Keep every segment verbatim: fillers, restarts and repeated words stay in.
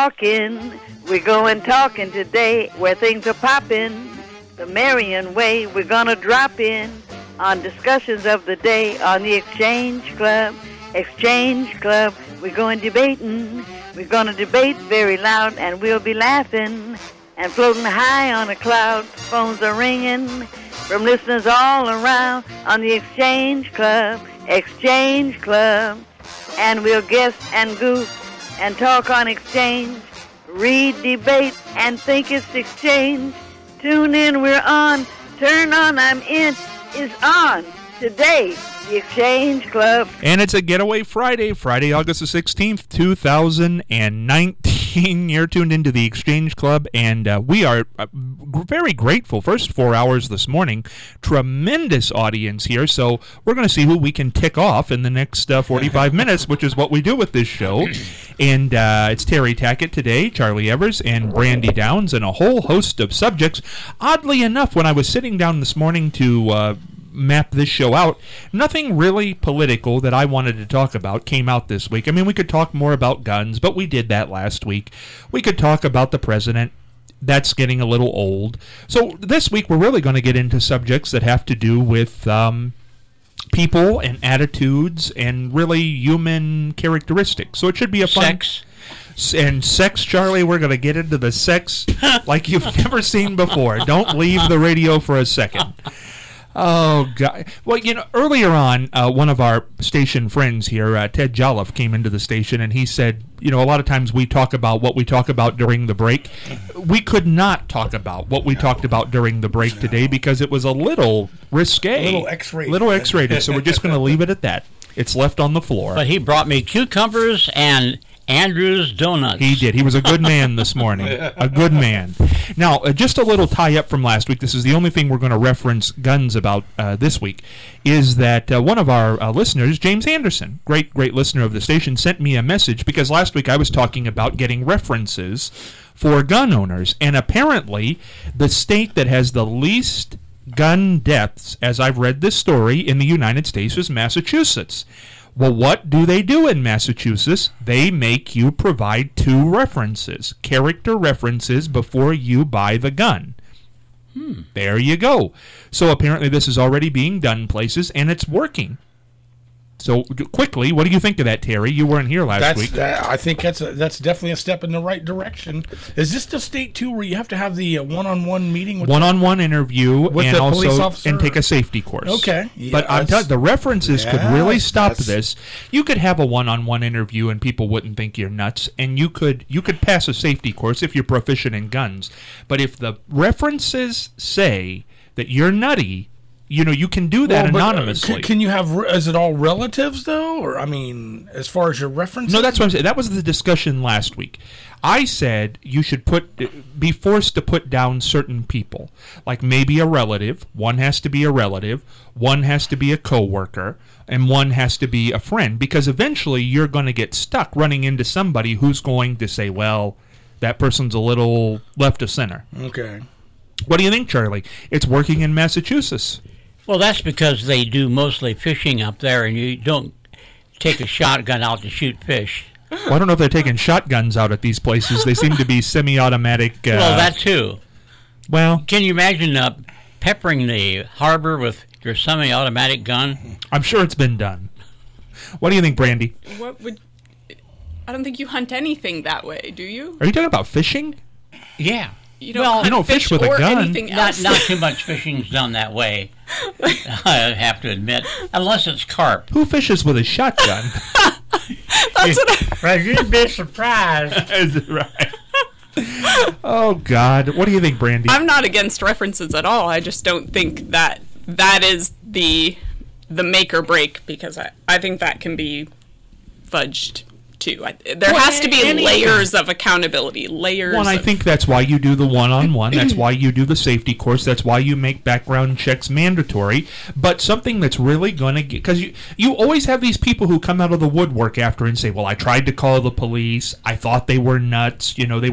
talking. We're going talking today where things are popping. The Marion way, we're going to drop in on discussions of the day on the Exchange Club. Exchange Club, we're going debating. We're going to debate very loud, and we'll be laughing and floating high on a cloud. Phones are ringing from listeners all around on the Exchange Club. Exchange Club. And we'll guess and goof and talk on exchange, read, debate, and think it's exchange. Tune in, we're on. Turn on, I'm in, is on. Today, the Exchange Club. And it's a Getaway Friday, Friday, August the sixteenth, two thousand nineteen. You're tuned into the Exchange Club, and uh, we are uh, very grateful. First four hours this morning, tremendous audience here, so we're going to see who we can tick off in the next uh, forty-five minutes, which is what we do with this show. And uh, it's Terry Tackett today, Charlie Evers, and Brandy Downs, and a whole host of subjects. Oddly enough, when I was sitting down this morning to uh, map this show out, nothing really political that I wanted to talk about came out this week. I mean, we could talk more about guns, but we did that last week. We could talk about the president. That's getting a little old. So this week we're really going to get into subjects that have to do with um, people and attitudes and really human characteristics. So it should be a fun... Sex. And sex, Charlie, we're going to get into the sex like you've never seen before. Don't leave the radio for a second. Oh, God. Well, you know, earlier on, uh, one of our station friends here, uh, Ted Jolliffe, came into the station, and he said, you know, a lot of times we talk about what we talk about during the break. We could not talk about what we talked about during the break today because it was a little risque. A little X-rated. Little X-rated, so we're just going to leave it at that. It's left on the floor. But he brought me cucumbers and Andrew's Donuts. He did. He was a good man this morning. A good man. Now, uh, just a little tie-up from last week. This is the only thing we're going to reference guns about uh, this week, is that uh, one of our uh, listeners, James Anderson, great, great listener of the station, sent me a message because last week I was talking about getting references for gun owners, and apparently the state that has the least gun deaths, as I've read this story, in the United States is Massachusetts. Well, what do they do in Massachusetts? They make you provide two references, character references, before you buy the gun. Hmm. There you go. So apparently this is already being done places, and it's working. So quickly, what do you think of that, Terry? You weren't here last that's, week. That, I think that's a, that's definitely a step in the right direction. Is this the state too, where you have to have the uh, one-on-one meeting with one-on-one the, interview with and the also police officer? And take a safety course? Okay, yeah, but I'm telling you, the references yes, could really stop that's, this. You could have a one-on-one interview and people wouldn't think you're nuts, and you could you could pass a safety course if you're proficient in guns. But if the references say that you're nutty, you know, you can do that well, but, anonymously. Uh, can, can you have, is it all relatives, though? Or, I mean, as far as your references? No, that's what I'm saying. That was the discussion last week. I said you should put be forced to put down certain people. Like maybe a relative. One has to be a relative. One has to be a coworker. And one has to be a friend. Because eventually you're going to get stuck running into somebody who's going to say, well, that person's a little left of center. Okay. What do you think, Charlie? It's working in Massachusetts. Well, that's because they do mostly fishing up there, and you don't take a shotgun out to shoot fish. Well, I don't know if they're taking shotguns out at these places. They seem to be semi-automatic. Uh, well, that too. Well, can you imagine uh, peppering the harbor with your semi-automatic gun? I'm sure it's been done. What do you think, Brandy? What would? I don't think you hunt anything that way, do you? Are you talking about fishing? Yeah. You don't, well, you don't fish, fish with a gun. Not, not too much fishing's done that way, I have to admit, unless it's carp. Who fishes with a shotgun? That's what I... You'd be surprised. Is right? Oh, God. What do you think, Brandy? I'm not against references at all. I just don't think that that is the the make or break, because I, I think that can be fudged too. I, there well, has to be anything. layers of accountability, layers Well, I of... think that's why you do the one-on-one. That's why you do the safety course. That's why you make background checks mandatory. But something that's really going to get... Because you, you always have these people who come out of the woodwork after and say, well, I tried to call the police. I thought they were nuts. You know, they were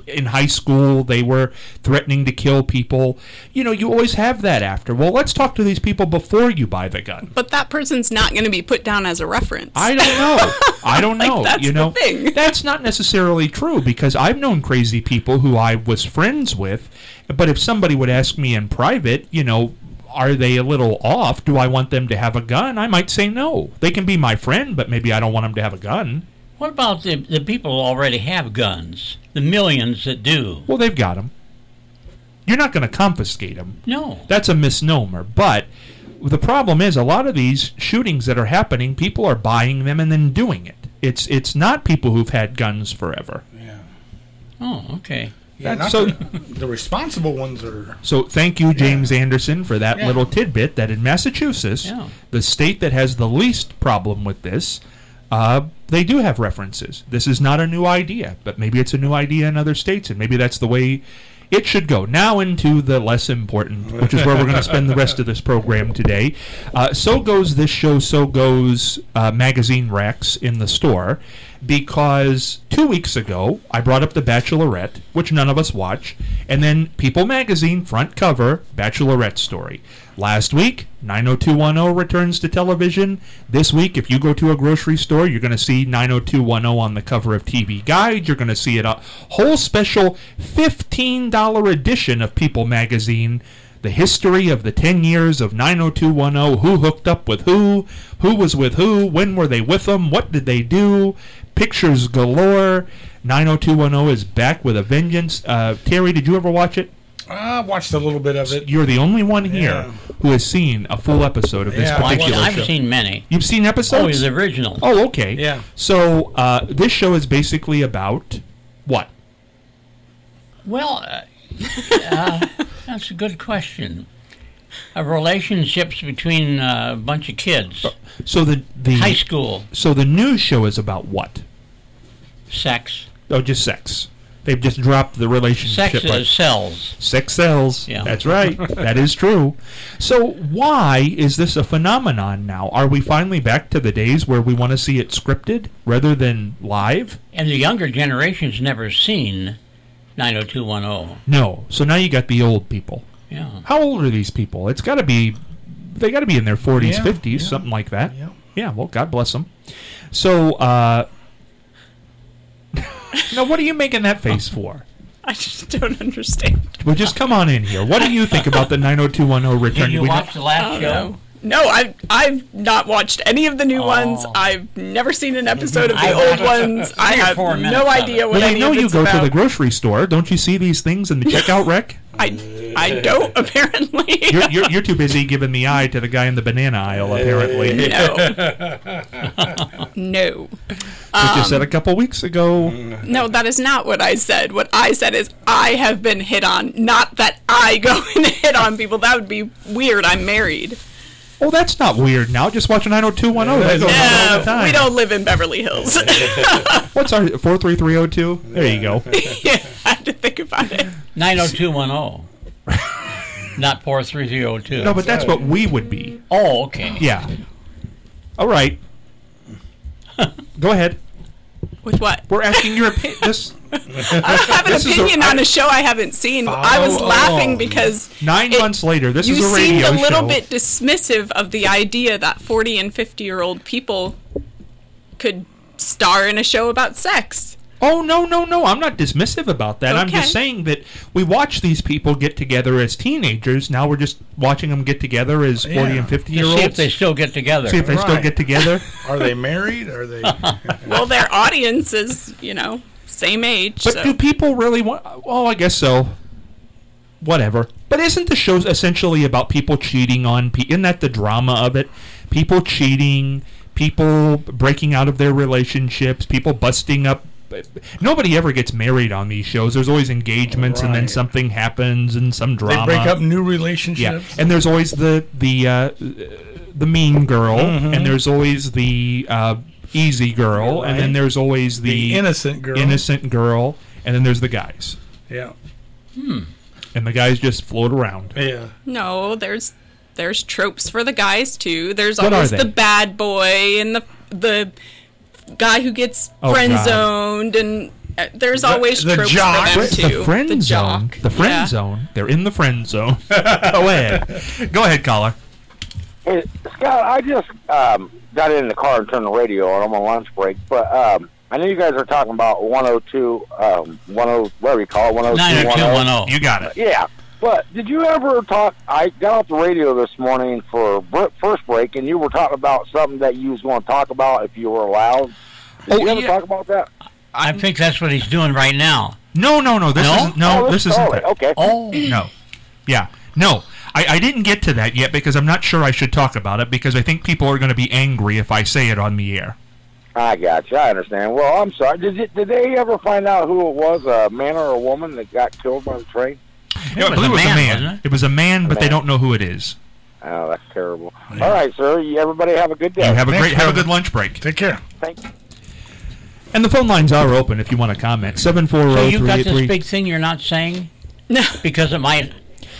in high school they were threatening to kill people. You know, you always have that after. Well, let's talk to these people before you buy the gun. But that person's not going to be put down as a reference. I don't know. I don't know. Like, that's you know, the thing. That's not necessarily true, because I've known crazy people who I was friends with. But if somebody would ask me in private, you know, are they a little off? Do I want them to have a gun? I might say no. They can be my friend, but maybe I don't want them to have a gun. What about the, the people who already have guns? The millions that do. Well, they've got them. You're not going to confiscate them. No. That's a misnomer. But the problem is, a lot of these shootings that are happening, people are buying them and then doing it. It's it's not people who've had guns forever. Yeah. Oh, okay. Yeah, not so the, the responsible ones are. So thank you, James yeah. Anderson, for that yeah. little tidbit that in Massachusetts, yeah. the state that has the least problem with this, uh, they do have references. This is not a new idea, but maybe it's a new idea in other states, and maybe that's the way it should go. Now into the less important, which is where we're going to spend the rest of this program today. Uh, so goes this show, so goes uh, magazine racks in the store, because two weeks ago I brought up The Bachelorette, which none of us watch, and then People Magazine front cover Bachelorette story. Last week, nine oh two one oh returns to television. This week, if you go to a grocery store, you're going to see nine oh two one oh on the cover of T V Guide. You're going to see it a whole special fifteen dollars edition of People Magazine. The history of the ten years of nine oh two one oh, who hooked up with who, who was with who, when were they with them, what did they do, pictures galore. nine oh two one oh is back with a vengeance. Uh, Terry, did you ever watch it? I watched a little bit of it. You're the only one here yeah. who has seen a full episode of this Yeah, particular I've show. seen many. You've seen episodes? Oh, the original. Oh, okay. Yeah. So uh, this show is basically about what? Well, uh, uh, that's a good question. Uh, relationships between uh, a bunch of kids. So the the High school. So the news show is about what? Sex. Oh, just sex. They've just dropped the relationship. Sex part. uh, sells. Sex sells. Yeah. That's right. That is true. So why is this a phenomenon now? Are we finally back to the days where we want to see it scripted rather than live? And the younger generation's never seen nine oh two one oh. No. So now you got the old people. Yeah. How old are these people? It's got to be, they got to be in their forties, Yeah, fifties, yeah. something like that. Yeah. Yeah, well, God bless them. So, uh, now what are you making that face for? I just don't understand. Well, just come on in here. What do you think about the nine oh two one oh return? Did you We- watch the last Oh, show? no. No, I've I've not watched any of the new Oh. ones. I've never seen an episode of the I old watched ones. I three or have four minutes no of idea it. what Well, I any know of you it's go about. to the grocery store. Don't you see these things in the checkout rack? I, I don't, apparently. You're, you're, you're too busy giving the eye to the guy in the banana aisle, apparently. No. No. Which you said a couple weeks ago. No, that is not what I said. What I said is I have been hit on, not that I go and hit on people. That would be weird. I'm married. Oh, that's not weird now. Just watch nine oh two one oh. That goes on all the No, time. we don't live in Beverly Hills. What's our four three three oh two? There you go. Yeah, I had to think about it. nine oh two one oh. Not four three three oh two. No, but that's what we would be. Oh, okay. Yeah. All right. Go ahead. With what? We're asking your opinion. This I have an This is a- opinion I- on a show I haven't seen. I was Oh. laughing because nine it- months later. This you is a radio seemed a little show. bit dismissive of the idea that forty and fifty year old people could star in a show about sex. Oh, no, no, no. I'm not dismissive about that. I'm Okay. just saying that we watch these people get together as teenagers. Now we're just watching them get together as forty Yeah. and fifty To year see olds. if they still get together. See if they still Right. get together. Are they married? Are they? Well, their audience is, you know, same age. But so. do people really want... Oh, I guess so. Whatever. But isn't the show essentially about people cheating on... Pe- isn't that the drama of it? People cheating, people breaking out of their relationships, people busting up... Nobody ever gets married on these shows. There's always engagements, and then Right. something happens, and some They drama. break up new Yeah, relationships. and there's always the the uh, the mean girl, and there's always the uh, easy girl, and then Right. there's always the, The innocent girl. innocent girl, and then there's the guys, Yeah. and the guys just float around. Yeah. No, there's there's tropes for the guys too. There's What are always they? the bad boy and the the guy who gets Oh, friend God. zoned and Uh, There's always the tropes jock. for them too. The friend the zone. jock. The friend Yeah. zone. They're in the friend zone. Go ahead. Go ahead, caller. Hey, Scott, I just um, got in the car and turned the radio on. I'm on lunch break, but um, I know you guys are talking about one oh two, um, ten, whatever you call it, one oh two, nine oh two one oh. You got it. Yeah, but did you ever talk? I got off the radio this morning for br- first break, and you were talking about something that you was going to talk about if you were allowed. Did Oh, you ever yeah. talk about that? I think that's what he's doing right now. No, no, no. This No? isn't. No, Oh, this oh, isn't. That. Okay. Oh, No. Yeah. No. I, I didn't get to that yet because I'm not sure I should talk about it because I think people are going to be angry if I say it on the air. I got you. I understand. Well, I'm sorry. Did you, did they ever find out who it was, a man or a woman that got killed by the train? Yeah, I was believe a it was man, a man. wasn't It was a man, but they man. don't know who it is. Oh, that's terrible. All right, sir. You, everybody have a good day. You have a Thanks, great, have a brother. good lunch break. Take care. Thank you. And the phone lines are open if you want to comment. seven four so zero you've three got eight this three. big thing you're not saying No. because it might.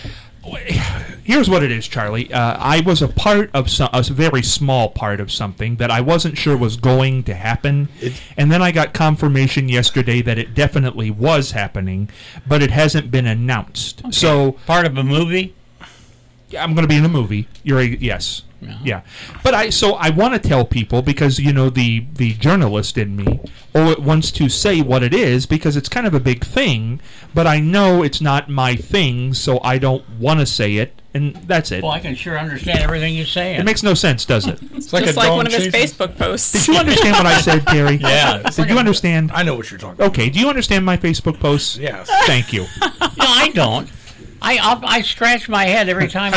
Here's what it is, Charlie. Uh, I was a part of some, a very small part of something that I wasn't sure was going to happen, and then I got confirmation yesterday that it definitely was happening, but it hasn't been announced. So Part of a movie? yeah, I'm going to be in the movie. You're a, yes, Yeah. yeah. But I so I want to tell people because you know the the journalist in me, oh, it wants to say what it is because it's kind of a big thing. But I know it's not my thing, so I don't want to say it, and that's it. Well, I can sure understand everything you're saying. It makes no sense, does it? It's like Just a like dog one of his chasing- Facebook posts. Did you understand what I said, Terry? Yeah. Did you understand? I know what you're talking about. Okay. Do you understand my Facebook posts? Yes. Thank you. No, I don't. I I'll, I scratch my head every time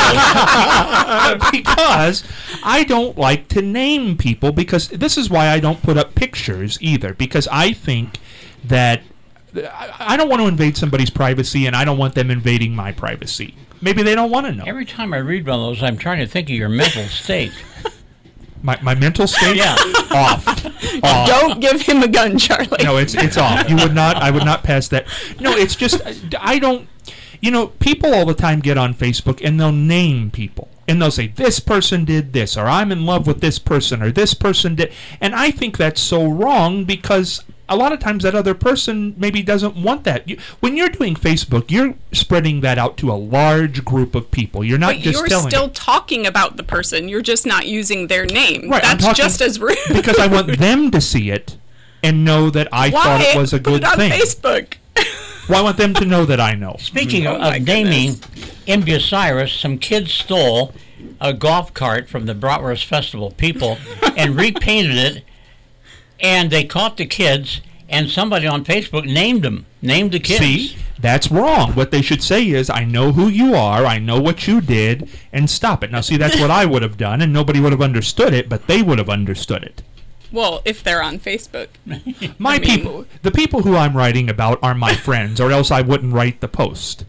I read those. Because I don't like to name people because this is why I don't put up pictures either because I think that I I don't want to invade somebody's privacy and I don't want them invading my privacy. Maybe they don't want to know. Every time I read one of those, I'm trying to think of your mental state. My, my mental state? Yeah. Off. Off. Don't give him a gun, Charlie. No, it's it's off. You would not. I would not pass that. No, it's just I don't. You know, people all the time get on Facebook and they'll name people and they'll say this person did this or I'm in love with this person or this person did, and I think that's so wrong because a lot of times that other person maybe doesn't want that. You, when you're doing Facebook, you're spreading that out to a large group of people. You're not But just you're telling still it. talking about the person. You're just not using their name. Right, I'm That's talking- just as rude. because I want them to see it and know that I Why? thought it was a Put good it on thing. Facebook. Well, I want them to know that I know. Speaking Oh of, my of naming, in Bucyrus, some kids stole a golf cart from the Bratwurst Festival people and repainted it, and they caught the kids, and somebody on Facebook named them, named the kids. See, that's wrong. What they should say is, I know who you are, I know what you did, and stop it. Now, see, that's what I would have done, and nobody would have understood it, but they would have understood it. Well, if they're on Facebook. My I mean- people, the people who I'm writing about are my friends, or else I wouldn't write the post.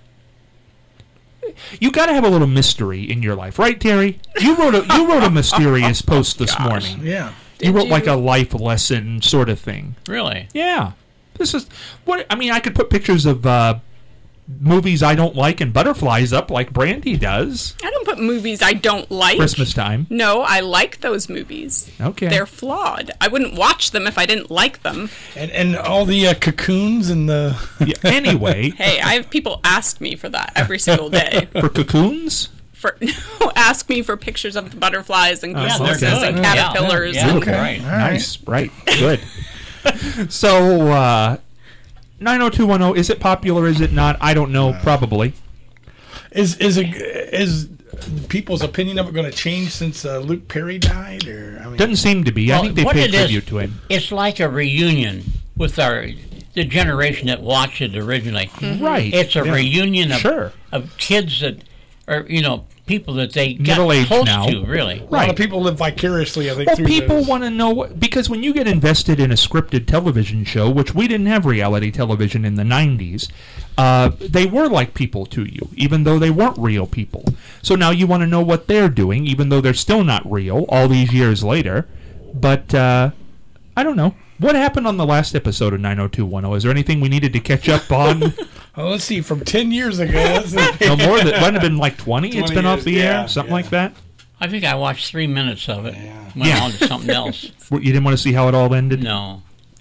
You got to have a little mystery in your life, right, Terry? You wrote a you wrote a mysterious post this morning. Yeah. You Did wrote you? like a life lesson sort of thing. Really? Yeah. This is what I mean. I could put pictures of uh, movies I don't like and butterflies up like Brandy does. I don't put movies I don't like. Christmas time. No, I like those movies. Okay. They're flawed. I wouldn't watch them if I didn't like them. And and all the uh, cocoons and the Yeah, anyway, Hey, I have people ask me for that every single day. for cocoons. For no, ask me for pictures of the butterflies and Oh, yeah, chrysalises they're and good. caterpillars. Yeah, yeah, and- okay. Right. All right. Nice, right, good. So, uh, nine oh two one oh, is it popular? Is it not? I don't know. Probably. Is is a, is people's opinion of it going to change since uh, Luke Perry died? Or I mean, Doesn't seem to be. I Well, think they what paid it is- tribute to him. It's like a reunion with our the generation that watched it originally. Right. It's a Yeah. reunion of, Sure. of kids that are, you know, people that they got Middle-aged close now. to, really. a lot Right. of people live vicariously. I think Well, through people those. want to know what, because when you get invested in a scripted television show, which we didn't have reality television in the nineties, uh, they were like people to you, even though they weren't real people. So now you want to know what they're doing, even though they're still not real all these years later. But uh, I don't know. What happened on the last episode of nine oh two one oh? Is there anything we needed to catch up on? Oh, let's see, from ten years ago. Let's see. No more? That wouldn't have been like twenty? It's twenty been off years, the yeah, air? Something yeah. like that? I think I watched three minutes of it. Yeah. Went Yeah. on to something else. You didn't want to see how it all ended? No.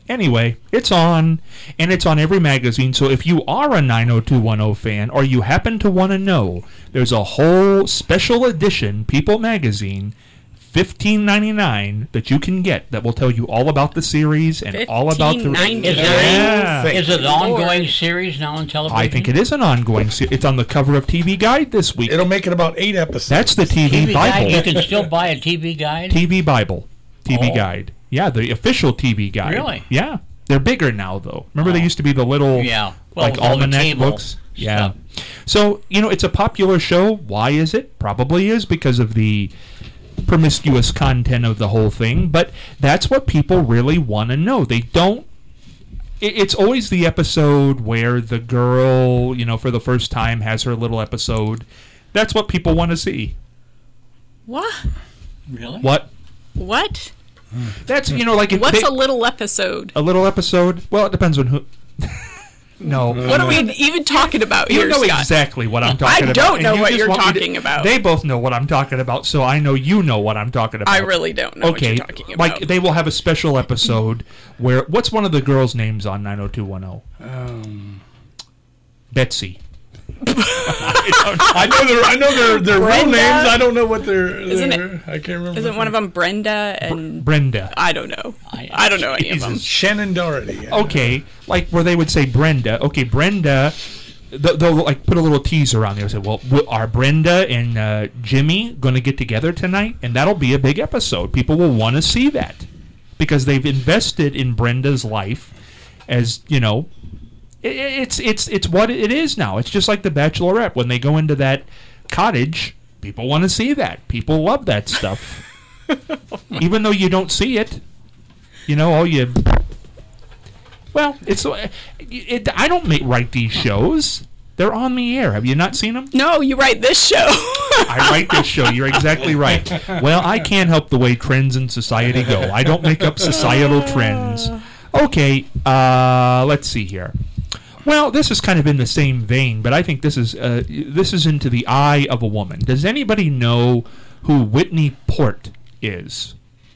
Anyway, it's on, and it's on every magazine. So if you are a nine oh two one oh fan, or you happen to want to know, there's a whole special edition People magazine, fifteen ninety-nine, that you can get that will tell you all about the series and all about the. Is, yeah. there, is it an ongoing series now on television? I think it is an ongoing series. It's on the cover of T V Guide this week. It'll make it about eight episodes. That's the T V, T V Bible. Guide? You can still buy a T V Guide? T V Bible. T V Oh. Guide. Yeah, the official T V Guide. Really? Yeah. They're bigger now, though. Remember, Oh. they used to be the little, Yeah. Well, like, with all the almanac cable books. Yeah. stuff. So, you know, it's a popular show. Why is it? Probably is because of the promiscuous content of the whole thing. But that's what people really want to know. They don't. it- It's always the episode where the girl, you know, for the first time has her little episode. That's what people want to see. What? Really? What? What? That's, you know, like... if What's they- a little episode? A little episode? Well, it depends on who... no. What are we even talking about You here, know Scott? exactly what I'm talking about. don't and know you what just you're want me to- talking about. They both know what I'm talking about, so I know you know what I'm talking about. I really don't know okay, what you're talking about. like they will have a special episode where... What's one of the girls' names on nine oh two one oh? Um, Betsy. I know their I know their their real Brenda? names. I don't know what their. Isn't their it- I can't remember. Isn't one of them Brenda and Brenda. I don't know. I- I, don't know any of them. Jesus. Shannon Doherty. Yeah. Okay, like where they would say Brenda. Okay, Brenda... th- They'll like put a little teaser on there and say, well, w- are Brenda and uh, Jimmy going to get together tonight? And that'll be a big episode. People will want to see that because they've invested in Brenda's life as, you know, i- i- it's it's it's what it is now. It's just like The Bachelorette. When they go into that cottage, people want to see that. People love that stuff. Even though you don't see it, you know, all you... Well, it's it, it, I don't make, write these shows. They're on the air. Have you not seen them? No, you write this show. I write this show. You're exactly right. Well, I can't help the way trends in society go. I don't make up societal trends. Okay, uh, let's see here. Well, this is kind of in the same vein, but I think this is uh, this is into the eye of a woman. Does anybody know who Whitney Port is?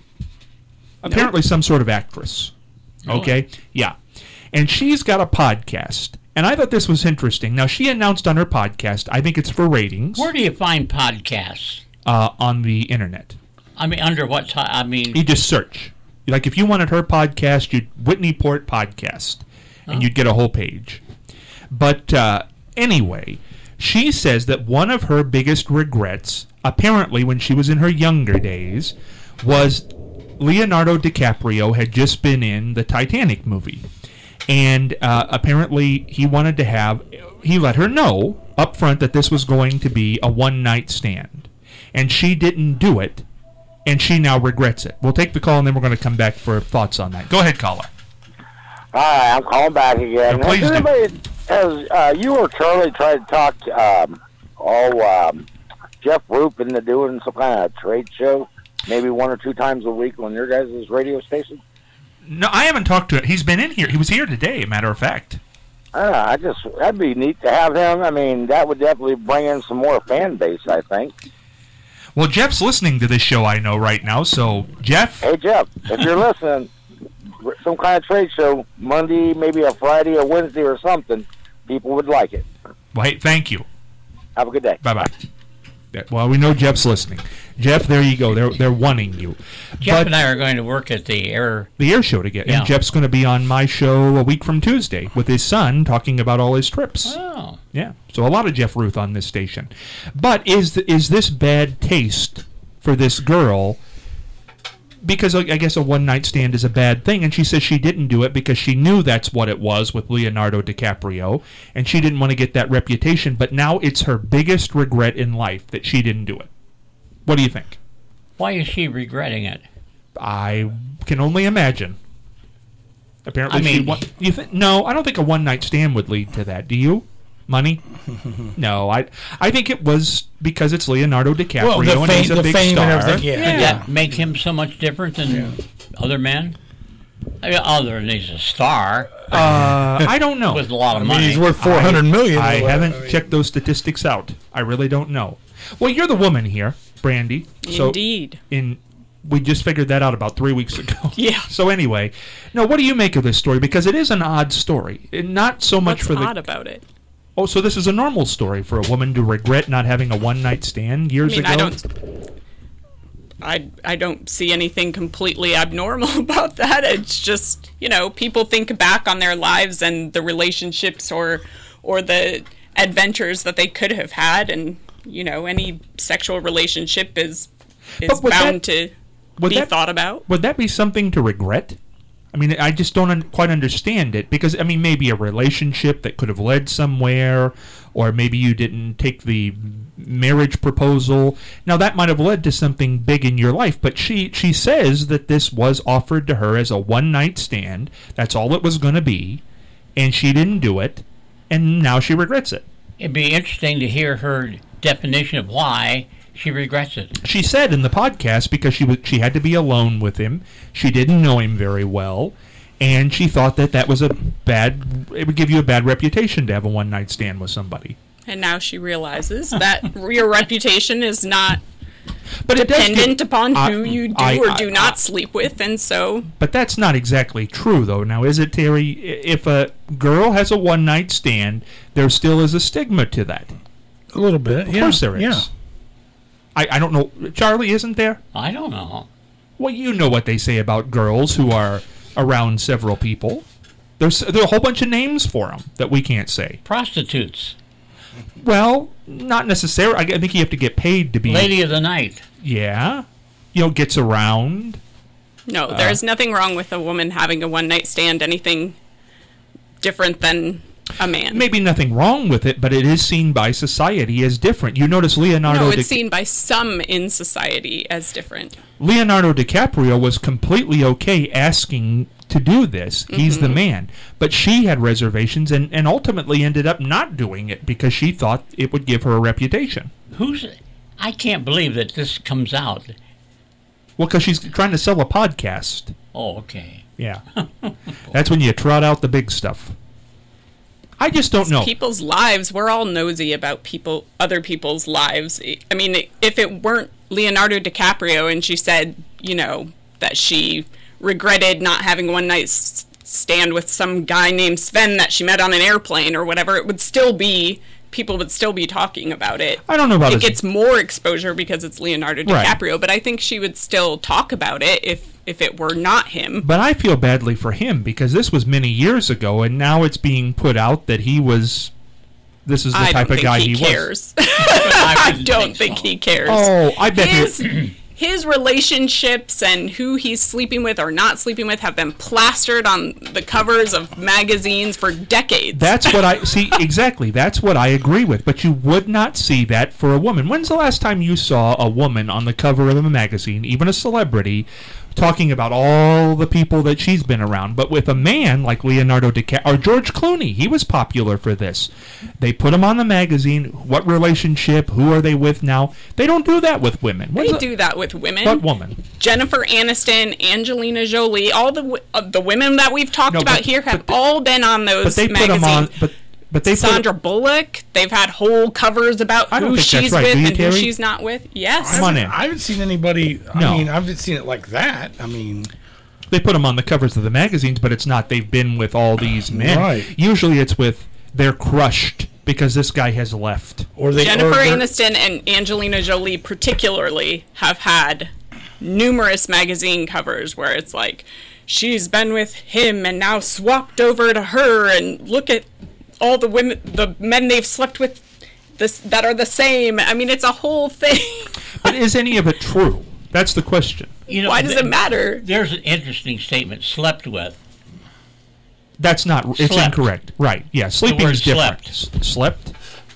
Apparently, some sort of actress. Okay, yeah. And she's got a podcast. And I thought this was interesting. Now, she announced on her podcast, I think it's for ratings, Where do you find podcasts? uh, on the internet. I mean, under what time? I mean, You just search. Like, if you wanted her podcast, you'd Whitney Port podcast, and you'd get a whole page. But uh, anyway, she says that one of her biggest regrets, apparently when she was in her younger days, was Leonardo DiCaprio had just been in the Titanic movie. And uh, apparently he wanted to have, he let her know up front that this was going to be a one-night stand. And she didn't do it, and she now regrets it. We'll take the call, and then we're going to come back for thoughts on that. Go ahead, caller. Hi, I'm calling back again. Yeah, please has do. anybody, has uh, you or Charlie tried to talk um, oh, um, Jeff Roop into doing some kind of trade show, maybe one or two times a week on your guys' radio station? No, I haven't talked to him. He's been in here. He was here today, a matter of fact. Uh, I just, that'd be neat to have him. I mean, that would definitely bring in some more fan base, I think. Well, Jeff's listening to this show, I know, right now. So, Jeff, Hey, Jeff, if you're listening, some kind of trade show, Monday, maybe a Friday or Wednesday or something, people would like it. well, hey, thank you. Have a good day. Bye-bye. Yeah, well, we know Jeff's listening. Jeff, there you go. They're they're wanting you. Jeff But and I are going to work at the air. the air show together. Yeah. And Jeff's going to be on my show a week from Tuesday with his son talking about all his trips. Oh, Yeah. So a lot of Jeff Ruth on this station. But is th- is this bad taste for this girl? Because I guess a one-night stand is a bad thing, and she says she didn't do it because she knew that's what it was with Leonardo DiCaprio, and she didn't want to get that reputation, but now it's her biggest regret in life that she didn't do it. What do you think? why is she regretting it? I can only imagine. Apparently, I she mean- wa- you think? No, I don't think a one-night stand would lead to that. Do you? Money? No, I I think it was because it's Leonardo DiCaprio Well, the and fame- he's a the big fame star. and everything, yeah. Did that make him so much different than other men? I mean, other than he's a star Uh, I don't know. with a lot of I mean, money. he's worth four hundred million. I or haven't whatever. checked those statistics out. I really don't know. Well, you're the woman here, Brandy. So Indeed. in We just figured that out about three weeks ago. Yeah. So anyway, no, what do you make of this story? Because it is an odd story. And not so much What's for the... odd about it? Oh, so this is a normal story for a woman to regret not having a one-night stand years I mean, ago? I don't... I, I don't see anything completely abnormal about that. It's just, you know, people think back on their lives and the relationships or or the adventures that they could have had, and, you know, any sexual relationship is is But would bound that- to would be that- thought about. Would that be something to regret? I mean, I just don't un- quite understand it, because, I mean, maybe a relationship that could have led somewhere, or maybe you didn't take the marriage proposal. Now, that might have led to something big in your life, but she, she says that this was offered to her as a one-night stand. That's all it was going to be, and she didn't do it, and now she regrets it. It'd be interesting to hear her definition of why she regrets it. She said in the podcast because she was, she had to be alone with him. She didn't know him very well, and she thought that that was a bad. It would give you a bad reputation to have a one night stand with somebody. And now she realizes that your reputation is not But it does dependent give- upon I- who you do I- or I- do I- not sleep with, and so But that's not exactly true, though. Now, is it, Terry? I- If a girl has a one night stand, there still is a stigma to that. A little bit. Of yeah. course, there is. Yeah. I, I don't know, Charlie. Isn't there? I don't know. Well, you know what they say about girls who are around several people. There's there are a whole bunch of names for them that we can't say. Prostitutes. Well, not necessarily. I think you have to get paid to be. Lady of the night. Yeah, you know, gets around. no, Uh. there's nothing wrong with a woman having a one night stand, anything different than a man. Maybe nothing wrong with it, but it is seen by society as different. You notice Leonardo. No, it's Di- seen by some in society as different. Leonardo DiCaprio was completely okay asking to do this. He's Mm-hmm. the man. But she had reservations and, and ultimately ended up not doing it because she thought it would give her a reputation. Who's... I can't believe that this comes out. Well, because she's trying to sell a podcast. Oh, okay. Yeah. That's when you trot out the big stuff. I just don't know. People's lives, we're all nosy about people, other people's lives. I mean, if it weren't Leonardo DiCaprio and she said, you know, that she regretted not having one night s- stand with some guy named Sven that she met on an airplane or whatever, it would still be, people would still be talking about it. I don't know about It his- gets more exposure because it's Leonardo Right. DiCaprio, but I think she would still talk about it if if it were not him. But I feel badly for him because this was many years ago, and now it's being put out that he was. This is the I type don't of think guy he he, cares. I I wouldn't don't think so. he cares. was. Oh, I bet his he. his relationships and who he's sleeping with or not sleeping with have been plastered on the covers of magazines for decades. That's what I see exactly. That's what I agree with. But you would not see that for a woman. When's the last time you saw a woman on the cover of a magazine, even a celebrity, talking about all the people that she's been around? But with a man like Leonardo DiCaprio or George Clooney, he was popular for this. They put him on the magazine. What relationship? Who are they with now? They don't do that with women. they When's the- do that with women. What woman? Jennifer Aniston, Angelina Jolie, all the w- uh, the women that we've talked No, about but- here have but they- all been on those But they put magazines. him on. But but they Sandra put. Bullock, they've had whole covers about I don't who think that's she's right. with Do you, and who Terry? she's not with. Yes. Come on in. I haven't seen anybody. No. I mean, I haven't seen it like that. I mean, They put them on the covers of the magazines, but it's not they've been with all these men. Right. Usually it's with they're crushed because this guy has left. or they. Jennifer or they're- Aniston and Angelina Jolie particularly have had numerous magazine covers where it's like she's been with him and now swapped over to her, and look at all the women, the men they've slept with this that are the same. I mean, it's a whole thing. But is any of it true? That's the question. You know, Why does th- it matter? There's an interesting statement, slept with. That's not. It's Slept. incorrect. Right? Yeah. Sleeping word is different. slept. S- Slept.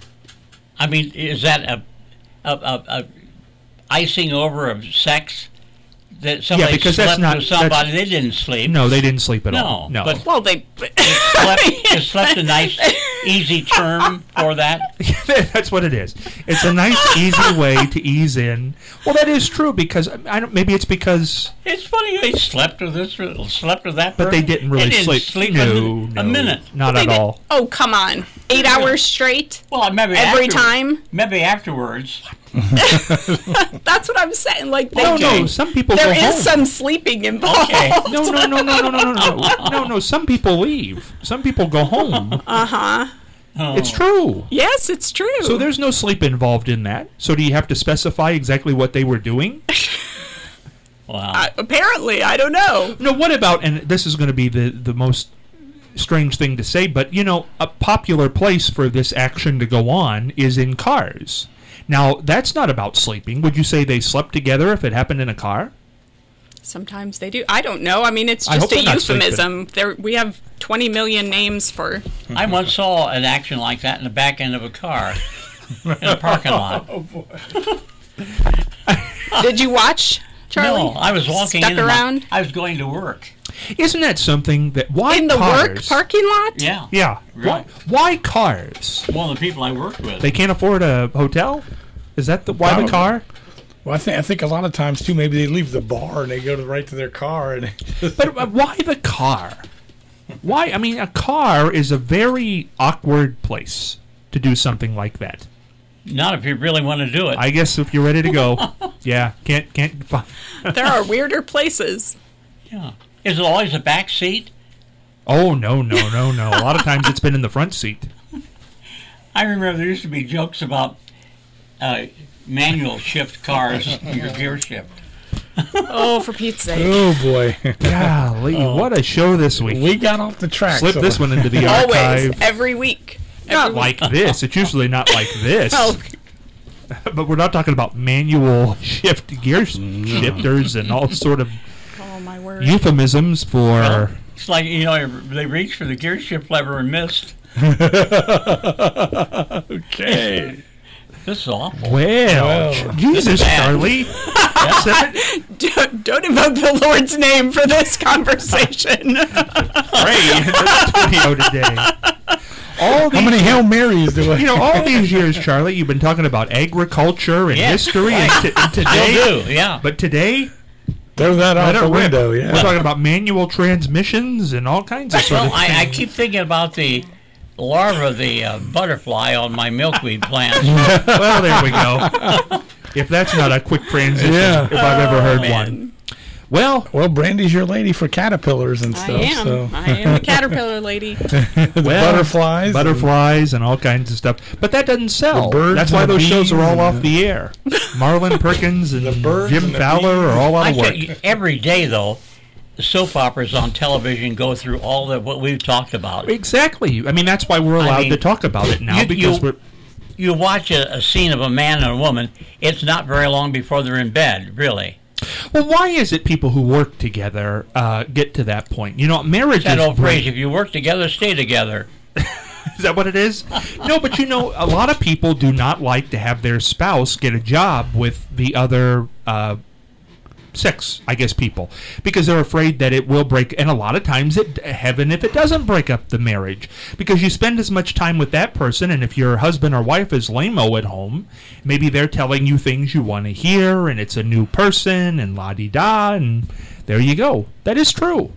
I mean, is that a, a, a, a icing over of sex? That somebody because that's slept not- with somebody, they didn't sleep. No, they didn't sleep at No, all. No. but- Well, they. Slept, is slept a nice, easy term for that? That's what it is. It's a nice, easy way to ease in. Well, that is true because I don't. Maybe it's because. It's funny they slept with this, slept with that. But they person. didn't really They didn't sleep. sleep no, a, no, a minute. Not They at did- all. Oh, come on. Eight hours straight? Well, maybe Every after- time? Maybe afterwards. That's what I'm saying. Like, they, No, no, some people there go is home. some sleeping involved. Okay. No, no, no, no, no, no, no, no, no, no. Some people leave. Some people go home. Uh huh. Oh. It's true. Yes, it's true. So there's no sleep involved in that. So do you have to specify exactly what they were doing? Wow. Uh, apparently, I don't know. No, what about, and this is going to be the, the most strange thing to say, but, you know, a popular place for this action to go on is in cars. Now, that's not about sleeping. Would you say they slept together if it happened in a car? Sometimes they do. I don't know. I mean, it's I just hope a they're not sleeping. euphemism. There, we have twenty million names for. I once saw an action like that in the back end of a car in a parking lot. Oh boy. Did you watch, Charlie? No, I was walking Stuck into my- around I was going to work. Isn't that something that, why in the cars? work parking lot. Yeah. Yeah. Really? Why, why cars? One of the people I worked with. They can't afford a hotel? Is that the why Probably. the car? Well, I think I think a lot of times too. Maybe they leave the bar and they go to right to their car and. But uh, why the car? Why? I mean, a car is a very awkward place to do something like that. Not if you really want to do it. I guess if you're ready to go, yeah, can't can't. Find. There are weirder places. Yeah. Is it always a back seat? Oh no no no no! A lot of times it's been in the front seat. I remember there used to be jokes about uh, manual shift cars, your gear shift. Oh, for Pete's sake! Oh boy, Golly, what a show this week! we got off the track. Slip so- this one into the Always, archive. every week. Not Every like this. It's usually not like this. Oh, But we're not talking about manual shift gear s- shifters and all sort of oh my word! euphemisms for. It's like, you know, they reached for the gear shift lever and missed. Okay. This is awful. Well, Well, Ch- Jesus, bad. Charlie. Seven- don't, don't invoke the Lord's name for this conversation. Pray in the studio today. All How these, many Hail Marys do I? you know, all these years, Charlie, you've been talking about agriculture and Yes, history, and, t- and Still today, do, yeah. but today, Throw that out let the it rip. window. We're Yeah. talking about manual transmissions and all kinds of sort Well, of I, I things. keep thinking about the larva of the uh, butterfly on my milkweed plants. Well, there we go. If that's not a quick transition, Yeah. if I've ever heard man. one. Well, Well, Brandy's your lady for caterpillars and I stuff. am. So I am a caterpillar lady. the well, butterflies. butterflies, and all kinds of stuff. But that doesn't sell. The birds That's why and the those shows are bees all and off the air. Marlon Perkins and The birds Jim and the Fowler are all out I of tell work. you, every day, though, the soap operas on television go through all of what we've talked about. Exactly. I mean, that's why we're I allowed mean, to talk about it now you- because you- we're. You watch a, a scene of a man and a woman, it's not very long before they're in bed, really. Well, why is it people who work together uh, get to that point? You know, marriage That is old great. phrase, if you work together, stay together. Is that what it is? No, but you know, a lot of people do not like to have their spouse get a job with the other uh, sex, I guess, people, because they're afraid that it will break. And a lot of times, it heaven if it doesn't break up the marriage, because you spend as much time with that person, and if your husband or wife is lame-o at home, maybe they're telling you things you want to hear, and it's a new person, and la-di-da, and there you go. That is true.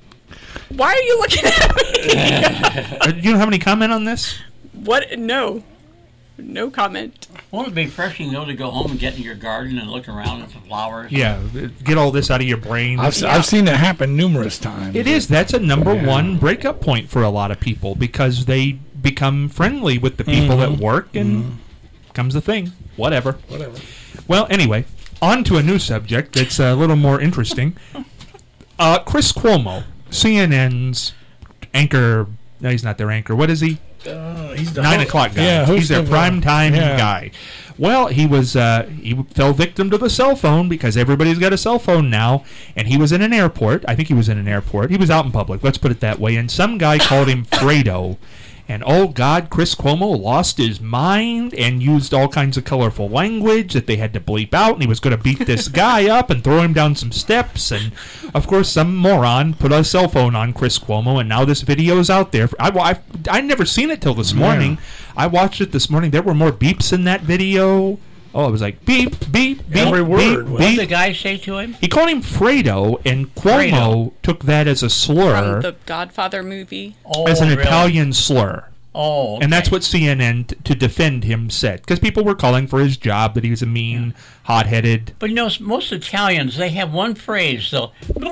Why are you looking at me? Uh, you don't have any comment on this? What? No. No comment. Won't it be refreshing, though, to go home and get in your garden and look around at the flowers? Yeah, get all this out of your brain. I've, I've seen it happen numerous times. It is. That's a number Yeah. one breakup point for a lot of people because they become friendly with the people Mm-hmm. at work and comes the thing. Whatever. Whatever. Well, anyway, on to a new subject that's a little more interesting. Uh, Chris Cuomo, C N N's anchor. No, he's not their anchor. What is he? Uh, he's the Nine ho- o'clock guy. Yeah, he's host their of, uh, prime time yeah. guy. Well, he was uh, he fell victim to the cell phone because everybody's got a cell phone now, and he was in an airport. I think he was in an airport. He was out in public. Let's put it that way. And some guy called him Fredo. And oh God, Chris Cuomo lost his mind and used all kinds of colorful language that they had to bleep out. And he was going to beat this guy up and throw him down some steps. And of course, some moron put a cell phone on Chris Cuomo, and now this video is out there. I I I never seen it till this morning. I watched it this morning. There were more beeps in that video. Oh, it was like beep, beep, beep, Every beep, word. What did beep. the guy say to him? He called him Fredo, and Cuomo Fredo. took that as a slur, From the Godfather movie. Oh, as an really? Italian slur. Oh, okay. And that's what C N N, t- to defend him, said. Because people were calling for his job, that he was a mean, hot-headed... But you know, most Italians, they have one phrase, though.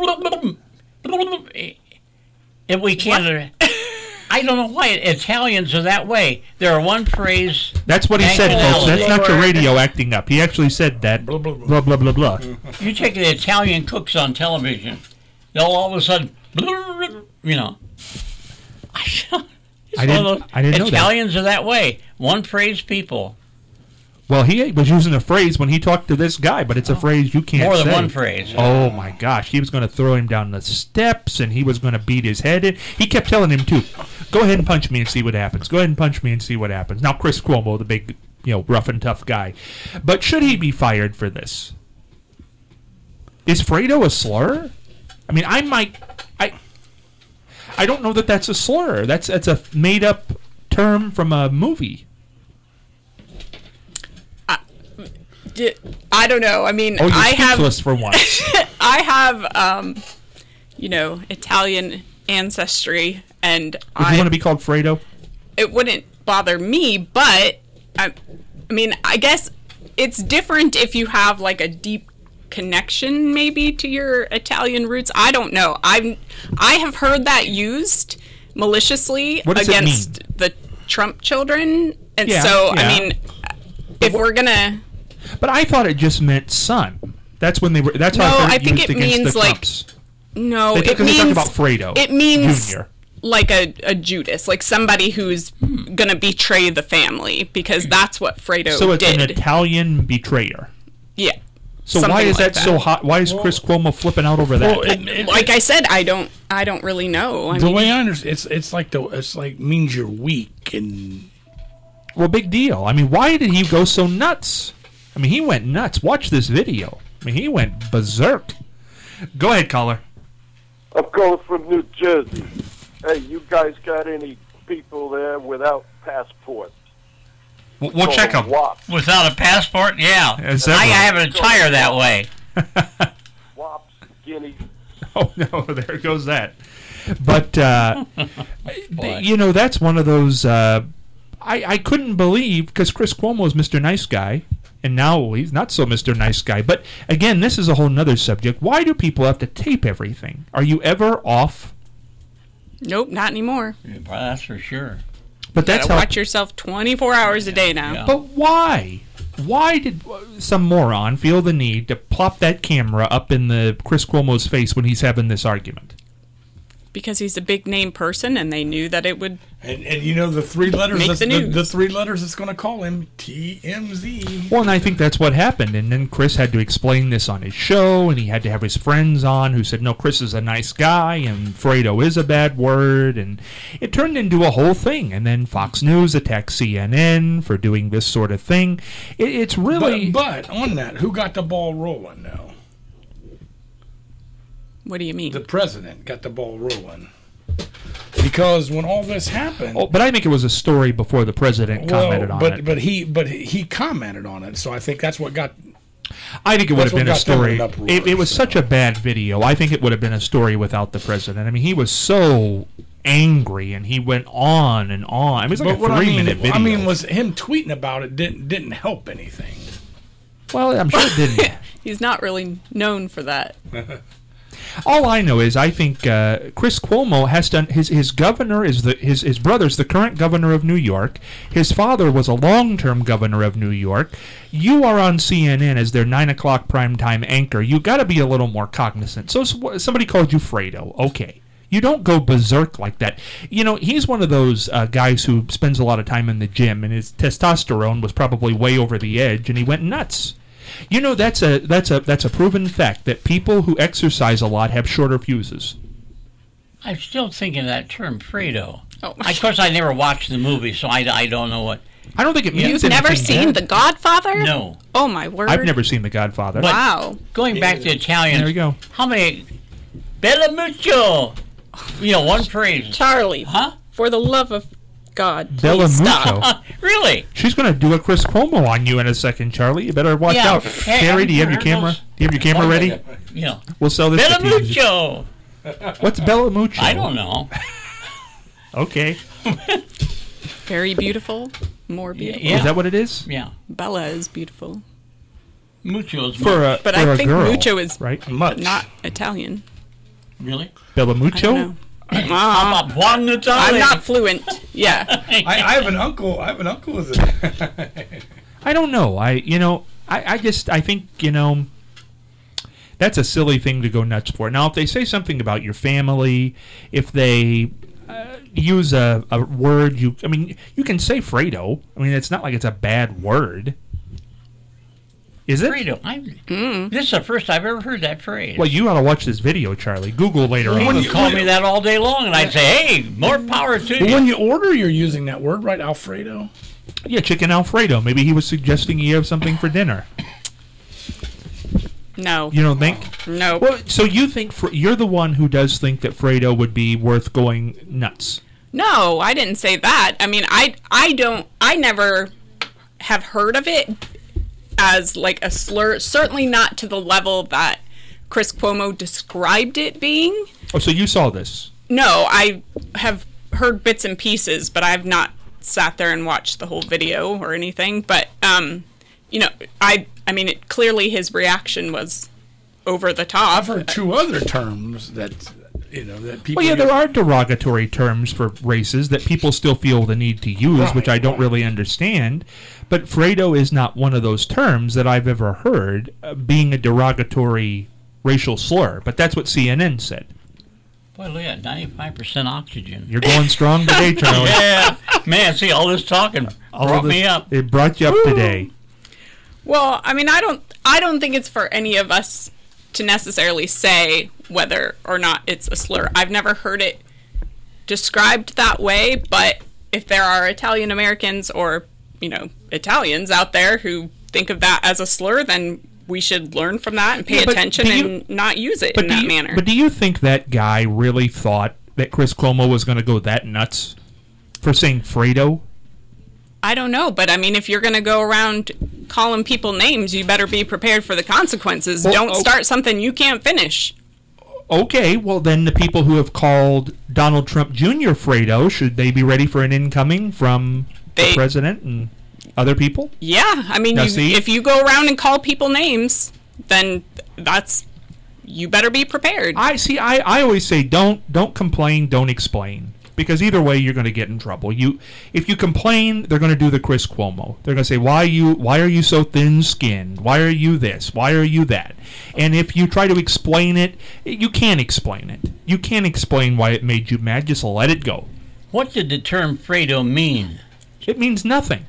If we can't... I don't know why Italians are that way. They're one phrase... That's what he said, folks. That's not your radio acting up. He actually said that. Blah, blah, blah. Blah, blah, blah, blah. You take the Italian cooks on television, they'll all of a sudden... You know... I didn't, I didn't know that. Italians are that way. One phrase people. Well, he was using a phrase when he talked to this guy, but it's a phrase you can't More say. than one phrase. Oh, my gosh. He was going to throw him down the steps, and he was going to beat his head in. He kept telling him, too, go ahead and punch me and see what happens. Go ahead and punch me and see what happens. Now, Chris Cuomo, the big, you know, rough and tough guy. But should he be fired for this? Is Fredo a slur? I mean, I might... I I don't know that that's a slur. That's, that's a made-up term from a movie. I don't know. I mean, Oh, you're I have speechless for once. I have, um, you know, Italian ancestry, and Would I you want to be called Fredo? it wouldn't bother me, but I, I mean, I guess it's different if you have like a deep connection, maybe, to your Italian roots. I don't know. I'm I have heard that used maliciously What does it against mean? the Trump children, and Yeah, so yeah. I mean, if we're gonna. But I thought it just meant son. That's when they were. That's No, how I I think used it against means, the like, Trumps. No, They, it because means they talk about Fredo. it means Junior. like a, a Judas, like somebody who's gonna betray the family, because that's what Fredo So it's did. an Italian betrayer. Yeah. So why Something is like that, so hot? Why is Chris Cuomo flipping out over that? Well, it, it, Like I said, I don't I don't really know. I the mean, way I understand, it's it's like the it's like means you're weak and Well, big deal. I mean, why did he go so nuts? I mean, he went nuts. Watch this video. I mean, he went berserk. Go ahead, caller. I'm calling from New Jersey. Hey, you guys got any people there without passports? We'll, we'll check them. Wops. Without a passport, yeah. Is that I, I right? have an attire that way. Wops, guineas. Oh, no, there goes that. But, uh, Boy. you know, that's one of those... Uh, I, I couldn't believe, because Chris Cuomo is Mister Nice Guy, and now he's not so Mister Nice Guy. But, again, this is a whole nother subject. Why do people have to tape everything? Are you ever off? nope, not anymore. Yeah, that's for sure. But that's Gotta how... watch yourself twenty-four hours a day now. Yeah. But why? Why did some moron feel the need to plop that camera up in the Chris Cuomo's face when he's having this argument? Because he's a big name person, and they knew that it would. and, and you know the three letters Make that's, the the, news. the three letters that's going to call him T M Z. Well, and I think that's what happened. And then Chris had to explain this on his show, and he had to have his friends on who said, no, Chris is a nice guy, and Fredo is a bad word. And it turned into a whole thing. And then Fox News attacked C N N for doing this sort of thing. It, it's really... But, but on that, who got the ball rolling now? What do you mean? The president got the ball rolling. Because when all this happened, Oh, but I think it was a story before the president commented on but it. but he but he commented on it, so I think that's what got. I think it would That's have been what a got them story. in an uproar, It, it was so. such a bad video. I think it would have been a story without the president. I mean, he was so angry, and he went on and on. I mean, it was like But a what I mean, three-minute video. I mean, was him tweeting about it didn't didn't help anything. well, I'm sure it didn't. He's not really known for that. All I know is I think uh, Chris Cuomo has done his his governor is the his his brother's the current governor of New York. His father was a long-term governor of New York. You are on C N N as their nine o'clock primetime anchor. You got to be a little more cognizant. So s- somebody called you Fredo, okay? You don't go berserk like that. You know, he's one of those uh, guys who spends a lot of time in the gym, and his testosterone was probably way over the edge, and he went nuts. You know, that's a that's a that's a proven fact that people who exercise a lot have shorter fuses. I'm still thinking of that term, Fredo. Oh, Of course, I never watched the movie, so I, I don't know what. I don't think it means You've never anything seen bad. The Godfather? No. Oh my word! I've never seen The Godfather. But- Wow. Going back to Italians, There we go. how many. Bella mucho! You know, one phrase. Charlie, Huh? for the love of God, Bella please stop. Mucho. Really? She's going to do a Chris Cuomo on you in a second, Charlie. You better watch Yeah. out. Hey, Carrie, do you have your I've camera? heard Do you have your camera ready? Yeah. We'll sell this Bella to T V. mucho! What's Bella Mucho? I don't know. Okay. Very beautiful. More beautiful. Yeah. Is that what it is? Yeah. Bella is beautiful. Mucho is For a But for I a think girl, mucho is right. Much. not Italian. Really? Bella I Mucho. don't know. How Uh, about Buon Natale? I'm not fluent. Yeah. I, I have an uncle. I have an uncle who's a I don't know. I you know I, I just I think you know that's a silly thing to go nuts for. Now if they say something about your family, if they uh, use a, a word you I mean you can say Fredo. I mean it's not like it's a bad word. Is it? Fredo. I, This is the first I've ever heard that phrase. Well, you ought to watch this video, Charlie. Google later You on. would call me that all day long, and I'd say, "Hey, more power to But you." when you order, you're using that word, right? Alfredo. Yeah, chicken Alfredo. Maybe he was suggesting you have something for dinner. No. You don't think? No. Well, so you think Fre- you're the one who does think that Fredo would be worth going nuts? No, I didn't say that. I mean, I I don't I never have heard of it as like a slur, certainly not to the level that Chris Cuomo described it being. Oh, so you saw this? No, I have heard bits and pieces, but I've not sat there and watched the whole video or anything. But um, you know, I I mean, it, clearly his reaction was over the top. I've heard two other terms that you know that people. Well, yeah, use. there are derogatory terms for races that people still feel the need to use, Right, which I don't right. really understand. But Fredo is not one of those terms that I've ever heard uh, being a derogatory racial slur. But that's what C N N said. Boy, look at ninety-five percent oxygen. You're going strong today, Charlie. Yeah, man. See, all this talking All brought of this- me up. It brought you up today. Well, I mean, I don't I don't think it's for any of us to necessarily say whether or not it's a slur. I've never heard it described that way, but if there are Italian Americans or, you know, Italians out there who think of that as a slur, then we should learn from that and pay Yeah, but attention do you- and not use it But in do that you, manner. But do you think that guy really thought that Chris Cuomo was going to go that nuts for saying Fredo? I don't know, but I mean, if you're going to go around calling people names, you better be prepared for the consequences. Well, Don't oh- start something you can't finish. Okay, well then the people who have called Donald Trump Junior Fredo, should they be ready for an incoming from They- the president and other people? Yeah, I mean, Now, you, see? if you go around and call people names, then that's you better be prepared. I see. I, I always say don't don't complain, don't explain, because either way you're going to get in trouble. You if you complain, they're going to do the Chris Cuomo. They're going to say why you why are you so thin-skinned? Why are you this? Why are you that? And if you try to explain it, you can't explain it. You can't explain why it made you mad. Just let it go. What did the term Fredo mean? It means nothing.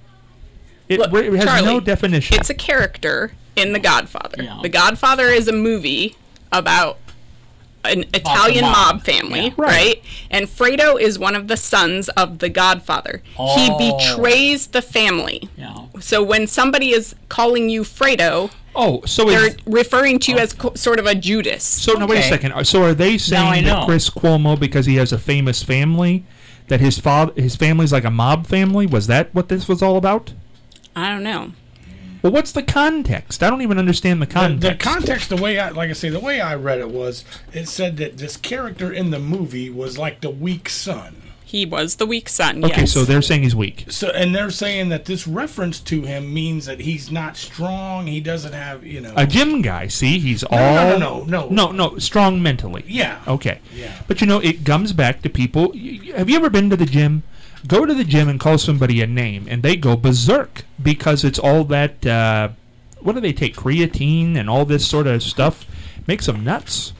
It, Look, it has Charlie, no definition. It's a character in The Godfather. Yeah. The Godfather is a movie about an Italian mob. mob, family, Yeah. Right. right. And Fredo is one of the sons of the Godfather. Oh. He betrays the family. Yeah. So when somebody is calling you Fredo, oh, so they're is, referring to you as co- sort of a Judas. so now wait a Okay. second. So are they Now I saying that know. Chris Cuomo, because he has a famous family, that his father his family's like a mob family? Was that what this was all about? I don't know. Well, what's the context? I don't even understand the The, context. the context, the way I, like I say, the way I read it was, it said that this character in the movie was like the weak son. He was the weak son. okay, yes. so they're saying he's weak. So, and they're saying that this reference to him means that he's not strong. He doesn't have, you know. A gym guy, see, he's all no, no, no, no, no, strong mentally. Yeah. Okay. Yeah. But you know, it comes back to people. y- y- Have you ever been to the gym? Go to the gym and call somebody a name, and they go berserk because it's all that. Uh, what do they take? Creatine and all this sort of stuff makes them nuts.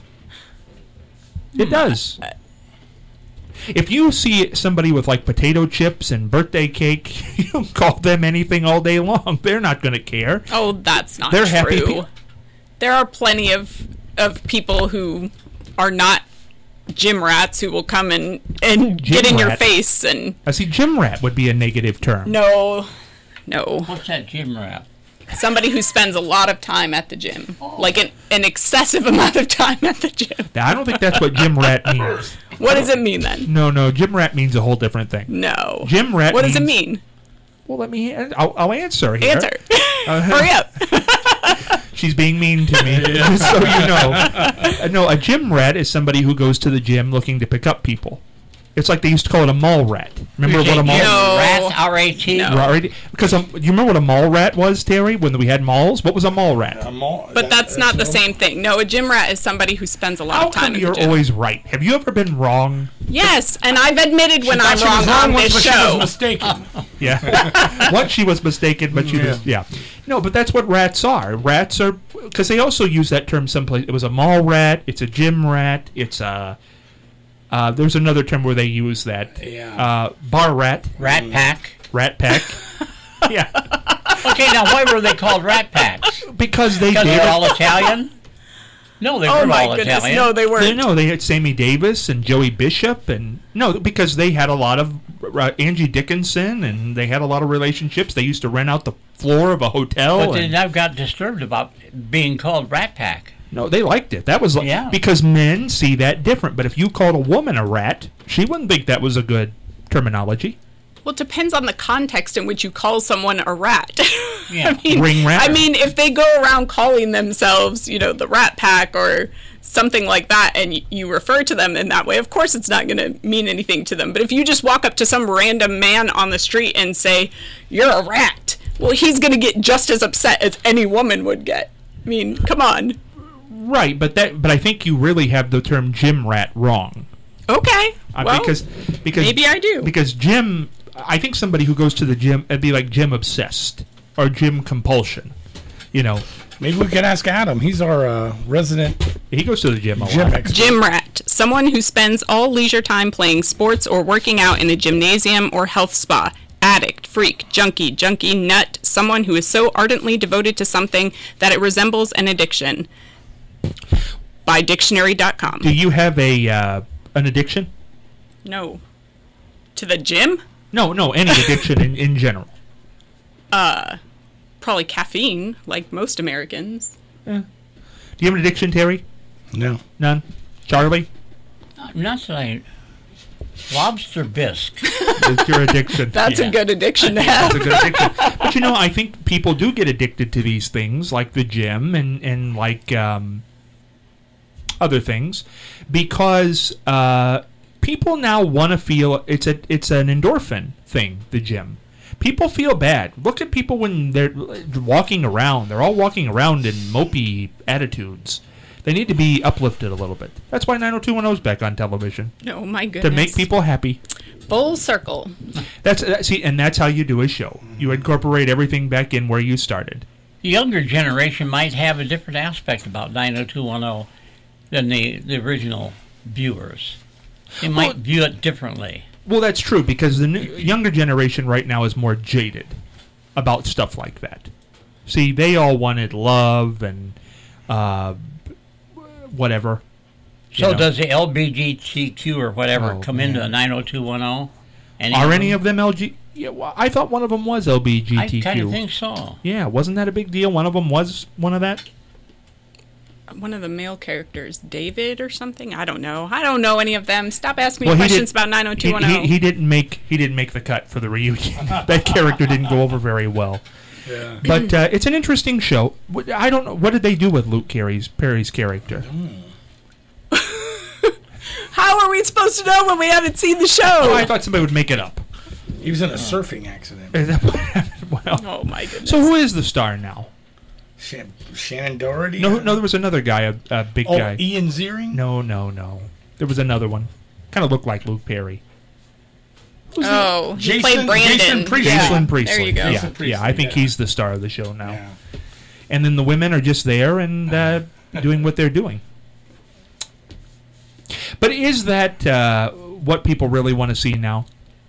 It does. If you see somebody with like potato chips and birthday cake, you can call them anything all day long. They're not going to care. Oh, that's not They're true. happy pe- There are plenty of of people who are not gym rats who will come and, and Gym get in your rat? face and I see gym rat would be a negative term. no, no. What's that gym rap? Somebody who spends a lot of time at the gym, like an, an excessive amount of time at the gym. Now, I don't think that's what gym rat means. What does it mean then? No, no, gym rat means a whole different thing. No. Gym rat What does it means- mean? Well, let me. I'll, I'll answer here. Answer. Hurry up. She's being mean to me, just so you know. Uh, no, a gym rat is somebody who goes to the gym looking to pick up people. It's like they used to call it a mall rat. Remember You what say a mall gym No. rat, R A T? No. Right, because um, you remember what a mall rat was, Terry? When we had malls, what was a mall rat? A mall- But that- that's not the no- same thing. No, a gym rat is somebody who spends a lot How of time come in you're the gym. always right? Have you ever been wrong? Yes, and I've admitted when She I'm thought she was wrong on once, this but she was show. mistaken. Yeah. Once she was mistaken, but she was, yeah. No, but that's what rats are. Rats are, because they also use that term someplace. It was a mall rat, it's a gym rat, it's a, uh, there's another term where they use that. Yeah. Uh, bar rat, Rat Pack. rat pack. Yeah. Okay, now why were they called Rat Packs? Because they Because did. they're all Italian? No, they Oh weren't my all goodness, Italian. no, they They, weren't. no, they had Sammy Davis and Joey Bishop, and no, because they had a lot of uh, Angie Dickinson, and they had a lot of relationships. They used to rent out the floor of a hotel. But they and, never got disturbed about being called Rat Pack. no, they liked it. That was like, Yeah. because men see that different. But if you called a woman a rat, she wouldn't think that was a good terminology. Well, it depends on the context in which you call someone a rat. Yeah. I mean, Ring rat. I mean, if they go around calling themselves, you know, the Rat Pack or something like that, and y- you refer to them in that way, of course it's not going to mean anything to them. But if you just walk up to some random man on the street and say, "You're a rat," well, he's going to get just as upset as any woman would get. I mean, come on. Right, but that, but I think you really have the term gym rat wrong. Okay. Uh, Well, because because maybe I do. Because gym, I think somebody who goes to the gym, it'd be like gym obsessed or gym compulsion. You know, Maybe we can ask Adam. He's our uh, resident he goes to the gym a gym lot. expert. Gym rat, someone who spends all leisure time playing sports or working out in a gymnasium or health spa. Addict, freak, junkie, junkie, nut, someone who is so ardently devoted to something that it resembles an addiction. By dictionary dot com. Do you have a uh, an addiction? No. To the gym? No, no, any addiction in, in general. Probably caffeine, like most Americans. Do you have an addiction, Terry? No. None. Charlie, Not that I... Lobster bisque. it's your addiction. That's Yeah. a good addiction to It's have. a good addiction. But you know, I think people do get addicted to these things, like the gym and and like um, other things, because uh, people now want to feel it's a it's an endorphin thing. The gym. People feel bad. Look at people when they're walking around. They're all walking around in mopey attitudes. They need to be uplifted a little bit. That's why nine oh two one oh is back on television, Oh my goodness. to make people happy. Full circle. That's that, see, and that's how you do a show. You incorporate everything back in where you started. The younger generation might have a different aspect about nine oh two one oh than the, the original viewers. They might Well- view it differently. Well, that's true because the new, younger generation right now is more jaded about stuff like that. See, they all wanted love and uh, whatever. you So know. does the L G B T Q or whatever Oh, come into the nine oh two one oh? Are any of them L G? Yeah, well, I thought one of them was L G B T Q. I kind of think so. Yeah, wasn't that a big deal? One of them was one of that. One of the male characters, David or something. I don't know. I don't know any of them. Stop asking me Well, he questions did- about nine oh two He, one he, oh. he didn't make he didn't make the cut for the reunion. That character didn't go over very well. Yeah. But uh, it's an interesting show. Wh- I don't know what did they do with Luke Perry's Perry's character. How are we supposed to know when we haven't seen the show? Oh, I thought somebody would make it up. He was in a surfing accident. Is that what happened? Well, Oh my goodness. so who is the star now? Shan- Shannon Doherty? No, no, there was another guy, a, a big Oh, guy. Ian Ziering? No, no, no. There was another one. Kind of looked like Luke Perry. Oh, he Jason- played Brandon. Jason Priestley. Yeah, Jason Priestley. There you go. Yeah, Jason Priestley, yeah. I think yeah. he's the star of the show now. Yeah. And then the women are just there and uh, doing what they're doing. But is that uh, what people really want to see now?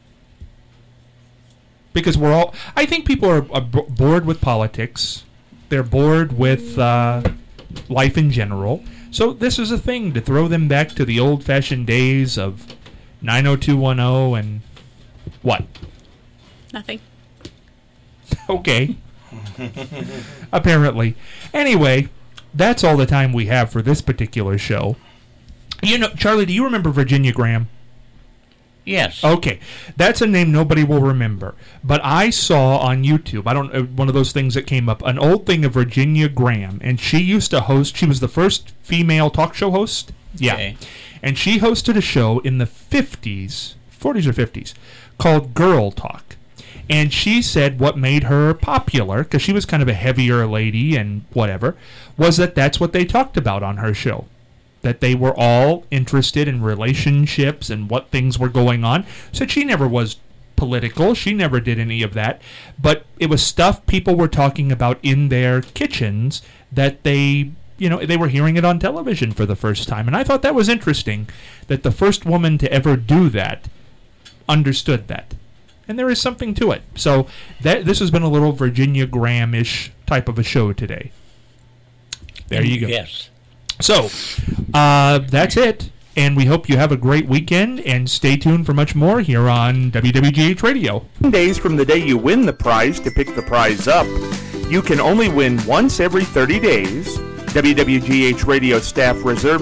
Because we're all, I think people are, are b- bored with politics. They're bored with uh, life in general. So this is a thing to throw them back to the old-fashioned days of nine oh two one oh and what? Nothing. Okay. Apparently. Anyway, that's all the time we have for this particular show. You know, Charlie, do you remember Virginia Graham? Yes. Okay, that's a name nobody will remember. But I saw on YouTube, I don't uh, one of those things that came up, an old thing of Virginia Graham, and she used to host. She was the first female talk show host. Yeah, Okay. And she hosted a show in the fifties, forties or fifties, called Girl Talk. And she said what made her popular, because she was kind of a heavier lady and whatever, was that that's what they talked about on her show. That they were all interested in relationships and what things were going on. So she never was political. She never did any of that. But it was stuff people were talking about in their kitchens that they, you know, they were hearing it on television for the first time. And I thought that was interesting, that the first woman to ever do that understood that. And there is something to it. So that this has been a little Virginia Graham-ish type of a show today. There you go. Yes. So, uh, that's it. And we hope you have a great weekend, and stay tuned for much more here on W W G H Radio. Days from the day you win the prize to pick the prize up. You can only win once every thirty days. W W G H Radio staff reserves